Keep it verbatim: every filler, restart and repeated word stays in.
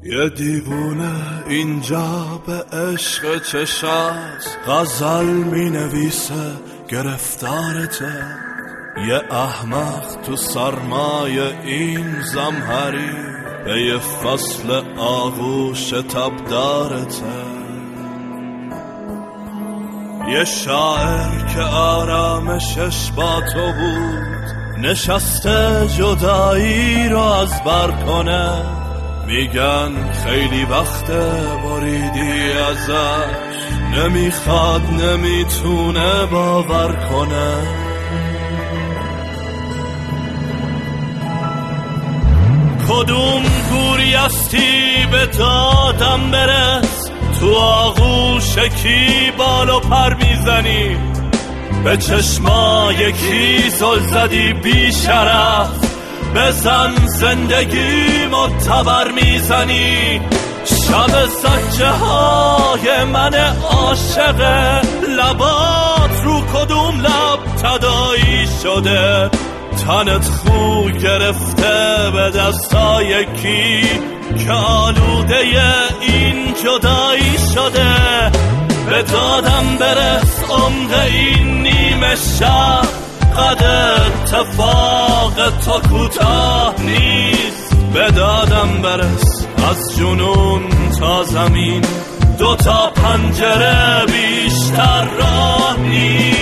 یه دیوونه اینجا به عشق چشاست، غزل می نویسه گرفتارته. یه احمق تو سرمای این زمهری به یه فصل آغوش تبدارته. یه شاعر که آرامشش با تو بود نشسته جدایی رو از بر کنه. میگن خیلی وقته بریدی ازش، نمیخواد نمیتونه باور کنه. کدوم گوری هستی به دادم برس، تو آغوش کی بال و پر میزنی؟ به چشمای کی زل زدی بی شرف؟ بزن زندگی معتبر میزنی. شب سجه های من عاشق، لبات رو کدوم لب تدایی شده؟ تنت خو گرفته به دستای کی که آلوده این جدایی شده؟ به دادم برس عمق این نیمه شب، قد اتفاق تو کوتاه نیست. به دادم برس از جنون تا زمین، دو تا پنجره بیشتر راه نیست.